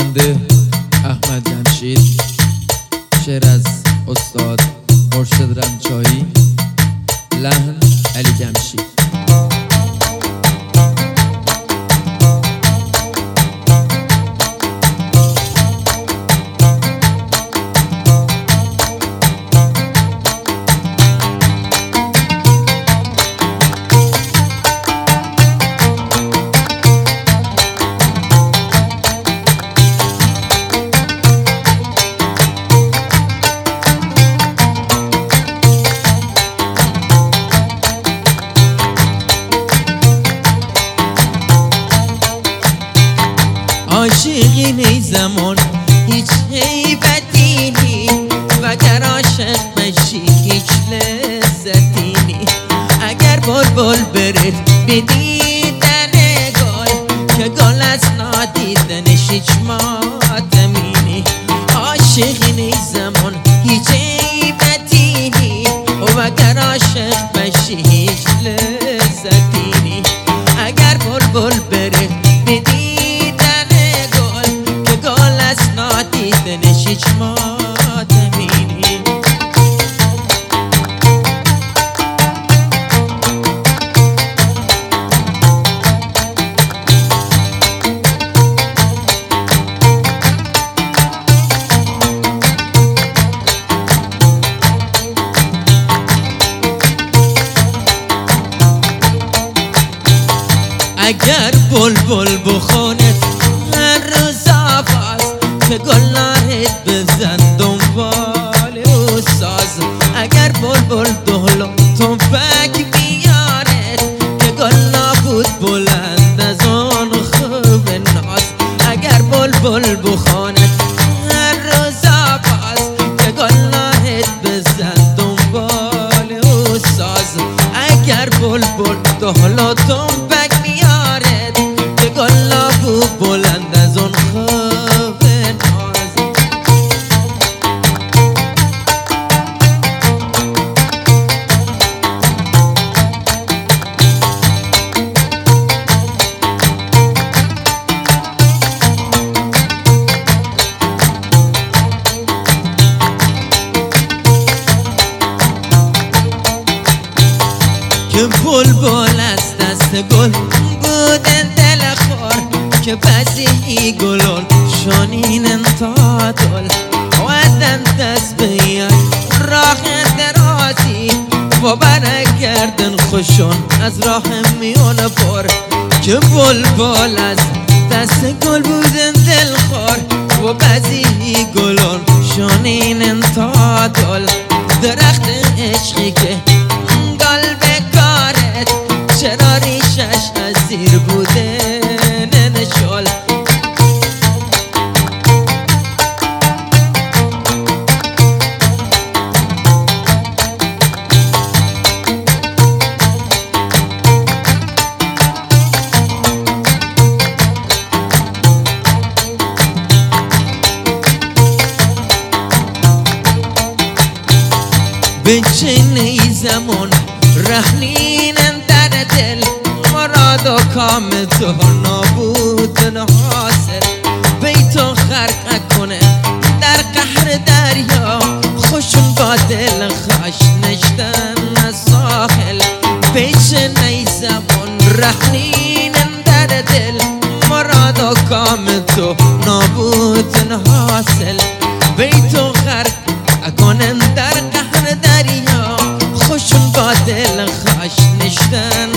خواننده احمد جمشید، شعر از استاد مرشد رمچایی، لحن علی جمشید. عاشقین ای زمان هیچ هیبتی نی، وگر عاشق بشی هیچ لذتی نی. اگر بلبل بره بدیدن گل، که گل از نادیدنش هیچ ماتمی نی. عاشقین ای زمان هیچ هیبتی نی، وگر عاشق بشی هیچ لذتی نی. اگر بلبل بره دیدنش هیچ ماتمی نی. اگر بلبل بخونه هر روز آواز، که گل نهید بزن دنبال او ساز. اگر بلبل دهل و تنبک بیارد، که گل نبود بلند از آن خوب ناز. اگر بلبل بخواند هر روز آواز، که گل نهید بزن دنبال او ساز. اگر بلبل دهل و تنبک بیارد، که گل نبود بلند از آن خوب که بلبل از دست گل بودن دل خور، که بعضی گلون شانین تا دل ودن دست بیای راه درازی، و برگردن خوشون از راه میون پر. که بلبل از دست گل بودن دل خور، و بعضی گلون شانین تا دل. درخت عشقی که گل بکارت، چرا ریشش از زیر بوده نشل. به چنین زمان رهنینم در دل، مراد و کام تو نابود حاصل. بیتو خرق کنه در قهر دریا، خوشون با دل خاش نشتن از ساحل. به چنین زمان رهنینم در دل، مراد و کام تو نابود حاصل. بیتو خرق کنن در قهر دریا، خوشون با دل خاش نشتن